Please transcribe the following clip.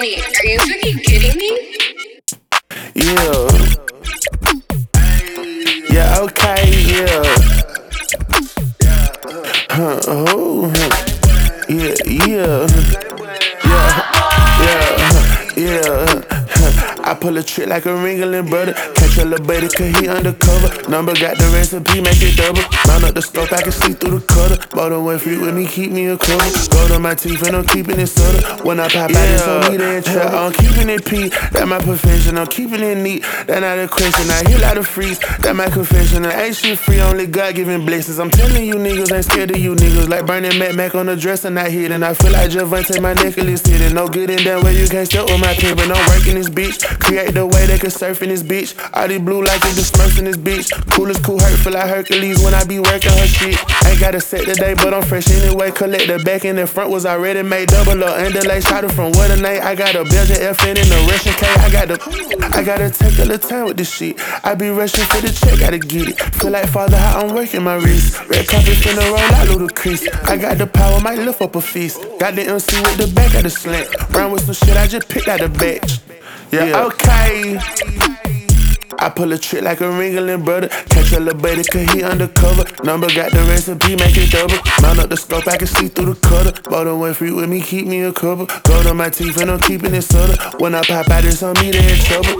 Danny, are you fucking kidding me? Yeah. Yeah, okay, yeah. Oh, yeah, yeah. Yeah. I pull a trick like a Ringling brother. Catch a little baby cause he undercover. Number got the recipe, make it double. Mount up the scope, I can see through the cutter. Motor went free with me, keep me a cover. Gold on my teeth and I'm keeping it subtle. When I pop out, it's on me, they in trouble. I'm keeping it P, that my profession. I'm keeping it neat, that not a question. I hear a lot of freeze, that my confession. I ain't shit free, only God giving blessings. I'm telling you niggas, ain't scared of you niggas. Like burning Mac on the dresser, not hidden. I feel like Javante, my necklace hidden. No good in that way, you can't step with my pin, but I'm working this bitch. Create the way they can surf in this bitch. All these blue like it, the smurf in this bitch. Cool as cool, hurt, feel like Hercules when I be working her shit. Ain't got a set today, but I'm fresh anyway. Collect the back and the front was already made. Double up underlay, shot it from what a night. I got a Belgian FN and a Russian K. I gotta take a little time with this shit. I be rushing for the check, gotta get it. Feel like father, how I'm working my wrist. Red carpet finna roll out ludicrous. I got the power, might lift up a fist. Got the MC with the back of the slant. Round with some shit, I just picked out the batch. Yeah, okay. I pull a trick like a Ringling brother. Catch a little baby cause he undercover. Number got the recipe, make it double. Mount up the scope, I can see through the cutter. Motor went free with me, keep me a cover. Gold on my teeth and I'm keeping it subtle. When I pop out, it's on me, they in trouble.